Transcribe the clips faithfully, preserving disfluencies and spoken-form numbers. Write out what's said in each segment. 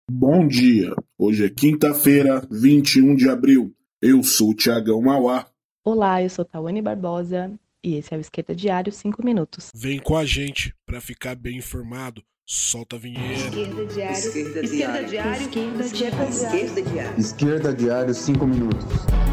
Bom dia, hoje é quinta-feira, vinte e um de abril. Eu sou o Thiagão Mauá. Olá, eu sou Tawane Barbosa e esse é o Esquerda Diário cinco minutos. Vem com a gente para ficar bem informado. Solta a vinheta. Esquerda Diário. Esquerda Esquerda Diário. Diário. Esquerda Esquerda Diário. Esquerda Diário. Esquerda Diário, cinco minutos.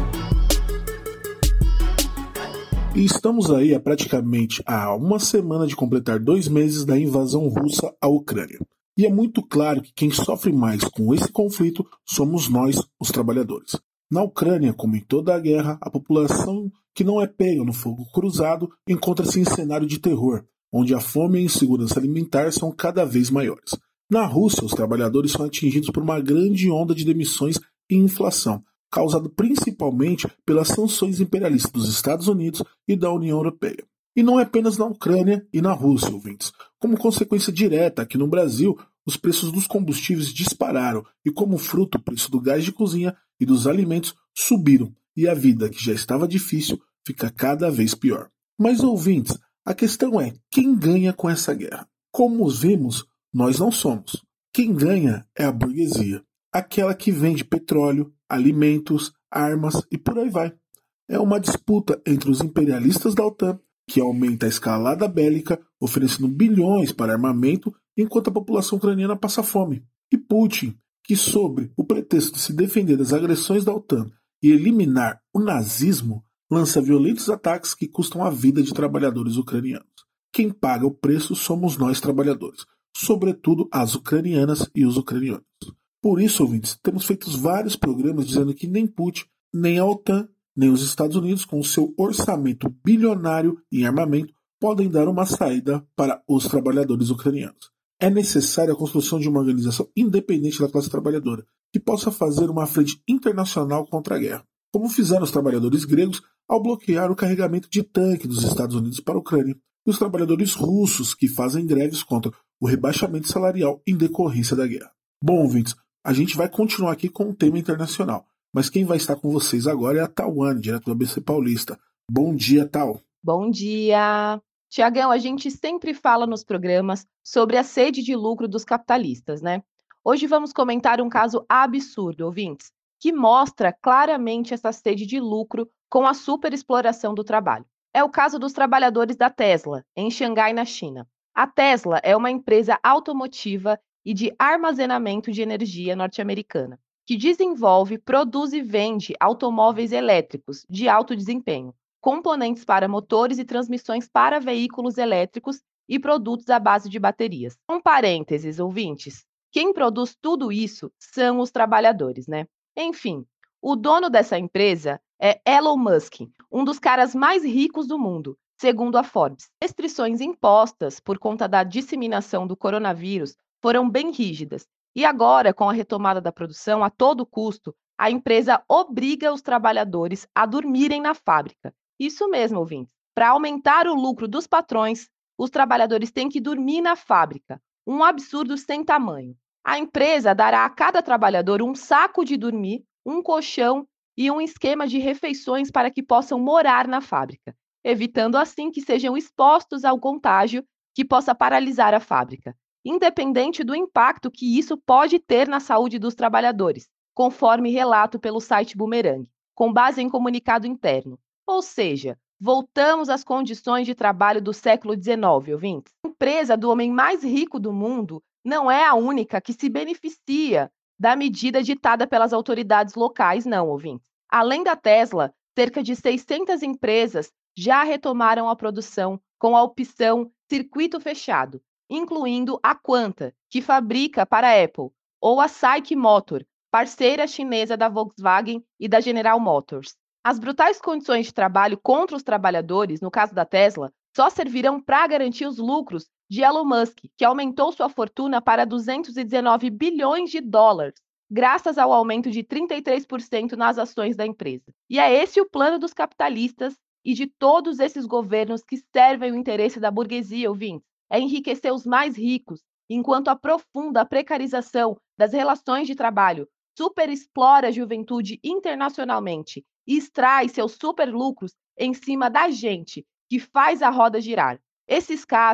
E estamos aí há praticamente há uma semana de completar dois meses da invasão russa à Ucrânia. E é muito claro que quem sofre mais com esse conflito somos nós, os trabalhadores. Na Ucrânia, como em toda a guerra, a população que não é pega no fogo cruzado encontra-se em cenário de terror, onde a fome e a insegurança alimentar são cada vez maiores. Na Rússia, os trabalhadores são atingidos por uma grande onda de demissões e inflação, causado principalmente pelas sanções imperialistas dos Estados Unidos e da União Europeia. E não é apenas na Ucrânia e na Rússia, ouvintes. Como consequência direta, aqui no Brasil, os preços dos combustíveis dispararam e, como fruto, o preço do gás de cozinha e dos alimentos subiram, e a vida, que já estava difícil, fica cada vez pior. Mas, ouvintes, a questão é, quem ganha com essa guerra? Como os vimos, nós não somos. Quem ganha é a burguesia, aquela que vende petróleo, alimentos, armas e por aí vai. É uma disputa entre os imperialistas da OTAN, que aumenta a escalada bélica, oferecendo bilhões para armamento, enquanto a população ucraniana passa fome. E Putin, que sob o pretexto de se defender das agressões da OTAN e eliminar o nazismo, lança violentos ataques que custam a vida de trabalhadores ucranianos. Quem paga o preço somos nós trabalhadores, sobretudo as ucranianas e os ucranianos. Por isso, ouvintes, temos feito vários programas dizendo que nem Putin, nem a OTAN, nem os Estados Unidos, com o seu orçamento bilionário em armamento, podem dar uma saída para os trabalhadores ucranianos. É necessária a construção de uma organização independente da classe trabalhadora, que possa fazer uma frente internacional contra a guerra, como fizeram os trabalhadores gregos ao bloquear o carregamento de tanque dos Estados Unidos para a Ucrânia, e os trabalhadores russos que fazem greves contra o rebaixamento salarial em decorrência da guerra. Bom, ouvintes, a gente vai continuar aqui com o tema internacional, mas quem vai estar com vocês agora é a Tawane, direto do A B C Paulista. Bom dia, Tal. Bom dia! Tiagão, a gente sempre fala nos programas sobre a sede de lucro dos capitalistas, né? Hoje vamos comentar um caso absurdo, ouvintes, que mostra claramente essa sede de lucro com a superexploração do trabalho. É o caso dos trabalhadores da Tesla, em Xangai, na China. A Tesla é uma empresa automotiva e de armazenamento de energia norte-americana, que desenvolve, produz e vende automóveis elétricos de alto desempenho, componentes para motores e transmissões para veículos elétricos e produtos à base de baterias. Um parênteses, ouvintes, quem produz tudo isso são os trabalhadores, né? Enfim, o dono dessa empresa é Elon Musk, um dos caras mais ricos do mundo, segundo a Forbes. Restrições impostas por conta da disseminação do coronavírus foram bem rígidas. E agora, com a retomada da produção a todo custo, a empresa obriga os trabalhadores a dormirem na fábrica. Isso mesmo, ouvintes. Para aumentar o lucro dos patrões, os trabalhadores têm que dormir na fábrica. Um absurdo sem tamanho. A empresa dará a cada trabalhador um saco de dormir, um colchão e um esquema de refeições para que possam morar na fábrica, evitando assim que sejam expostos ao contágio que possa paralisar a fábrica, independente do impacto que isso pode ter na saúde dos trabalhadores, conforme relato pelo site Boomerang, com base em comunicado interno. Ou seja, voltamos às condições de trabalho do século dezenove, ouvintes. A empresa do homem mais rico do mundo não é a única que se beneficia da medida ditada pelas autoridades locais, não, ouvintes. Além da Tesla, cerca de seiscentas empresas já retomaram a produção com a opção circuito fechado, incluindo a Quanta, que fabrica para a Apple, ou a SAIC Motor, parceira chinesa da Volkswagen e da General Motors. As brutais condições de trabalho contra os trabalhadores, no caso da Tesla, só servirão para garantir os lucros de Elon Musk, que aumentou sua fortuna para duzentos e dezenove bilhões de dólares, graças ao aumento de trinta e três por cento nas ações da empresa. E é esse o plano dos capitalistas e de todos esses governos que servem o interesse da burguesia, ouvintes. É enriquecer os mais ricos, enquanto aprofunda a precarização das relações de trabalho, superexplora a juventude internacionalmente e extrai seus superlucros em cima da gente, que faz a roda girar. Esses casos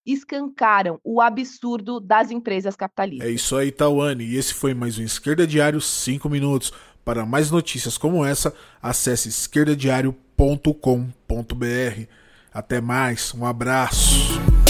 escancaram o absurdo das empresas capitalistas. É isso aí, Tawane. E esse foi mais um Esquerda Diário cinco minutos. Para mais notícias como essa, acesse esquerda diário ponto com ponto br. Até mais, um abraço.